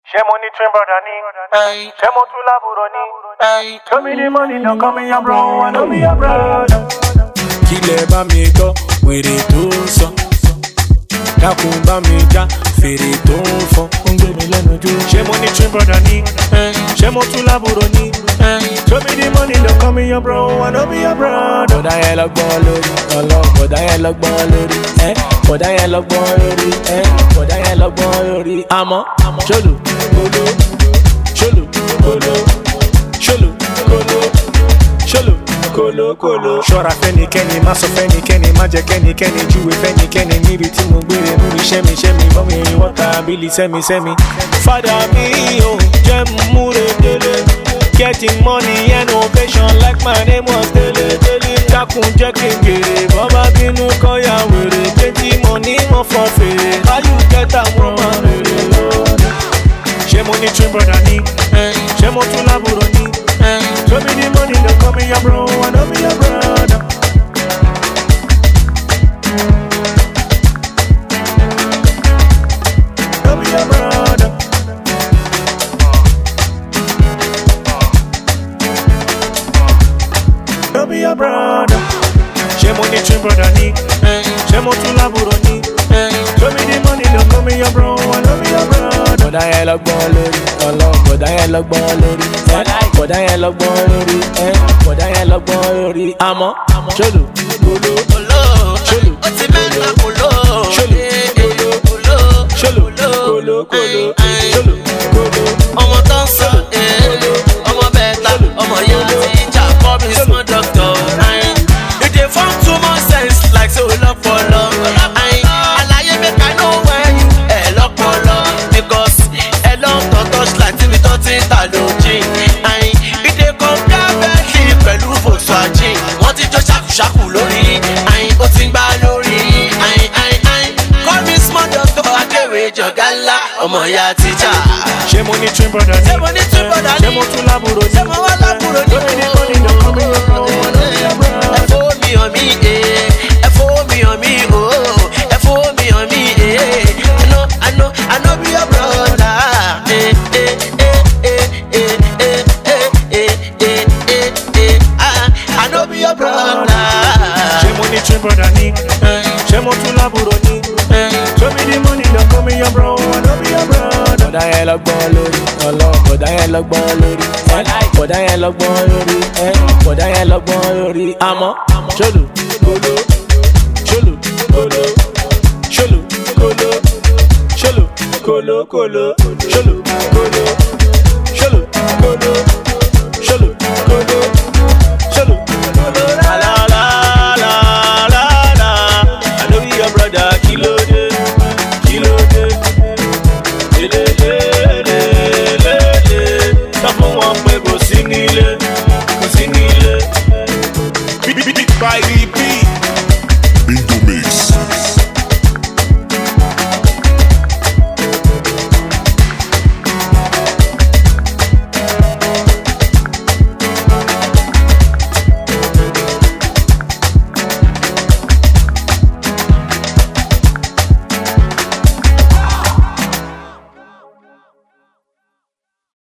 Ṣé mo ní twin brother ni? Ṣé mo tún lábúrò ni? Show me the money, don't call me your bro, I know me your brother. Kílẹ̀ bá mi gbọ́, wèrè tó ń sọ. Dákun bá mi já, fèrè tó ń fọn. Ó ń gbé mi lẹ́nu jó. Ṣé mo ní twin brother ni? Ṣé mo tún lábúrò ni? Show me the money, don't call me your bro, I know me your brother. Bọ̀dá yẹn lọ́gbọ́n lórí, bọ̀dá yẹn lọ́gbọ́n lórí, bọ̀dá yẹn lọ́gbọ́n lórí, bọ̀dá yẹn lọ́gbọ́n lórí. Àmọ́, ṣòlù, kolo, ṣòlù, kolo, ṣòlù, kolo, ṣòlù, kolo, kolo. Ṣọ́ra fẹ́nikẹ́ni, má sọ fẹ́nikẹ́ni, má jẹ́ kẹ́nikẹ́ni júwe fẹ́nikẹ́ni níbi tí mo gbére mú mi ṣẹ́mi, bọ́mi wọ́ta bílí sẹ́mi. Fada mi ò jẹ́ múre délé. Getting money and ovation like my name was Dele. Dákun jẹ́ kí n gèrè, bọ́bá bínú kọ́ ya wèrè. Plenty money wọ́n fọ́ fèrè, how you get am wọ́n máa rèrè. Ṣé mo ní twin brother ni? Ṣé mo tún lábúrò ni? Show me the money, don't call me your bro, I know me your brother. Know me your brother. Know me your brother. Ṣé mo ní twin brother ni? Ṣé mo tún lábúrò ni? Show me the money, don't call me your bro, I know me your brother. Bọ̀dá yẹn lọ́gbọ́n lórí, bọ̀dá yẹn lọ́gbọ́n lórí, bọ̀dá yẹn lọ́gbọ́n lórí, bọ̀dá yẹn lọ́gbọ́n lórí. Àmọ́, ṣòlù, kolo, ṣòlù, ó ti mẹ́ta kolo, ṣòlù, kolo, ṣòlù, kolo, kolo, ṣòlù, kolo. ọmọ tó ń sọ, ọmọ bẹ́ẹ̀ta, ọmọ yẹn ti ìjà kọ́ mi small doctor. You dey form too much sense like say o lọ pọlọ. Àlàyé make I know when you lọ́pọlọ because long touch like tí mi tó ti ń ta lójì. You dey compare Bentley pẹ̀lú Volkswagen. Wọ́n ti jó ṣàkùṣàkù lórí, ó ti ń gbá lórí. Call me small doctor akéwì jọ̀gá ńlá, ọmọ ìyá tíjà. Ṣé mo ní twin brother ni? Ṣé mo ní twin brother ni? Ṣé mo tún lábúrò ni? Ṣé mo wá lábúrò ni? Show me the money, don't call me your bro, I know me your brother. Ẹ fowó mi hàn mí, ẹ fowó mi hàn mí, ẹ fowó mi hàn mí, I know be your brother. I know be your brother. Ṣé mo ní twin brother ni? Ṣé mo tún lábúrò ni? Show me the money, don't call me your bro, I know me your brother. Bọ̀dá yẹn lọ́gbọ́n lórí, bọ̀dá yẹn lọ́gbọ́n lórí, bọ̀dá yẹn lọ́gbọ́n lórí, bọ̀dá yẹn lọ́gbọ́n lórí. Àmọ́, ṣòlù, kolo, ṣòlù, kolo, ṣòlù, kolo, ṣòlù, kolo, kolo, ṣòlù, kolo, ṣòlù, kolo, ṣòlù, kolo, ṣòlù, kolo. La la la la la la, I know you your brother, kilo de, kilo de. Sọ fún wọn pé kò sí nílé, kò sí nílé. Big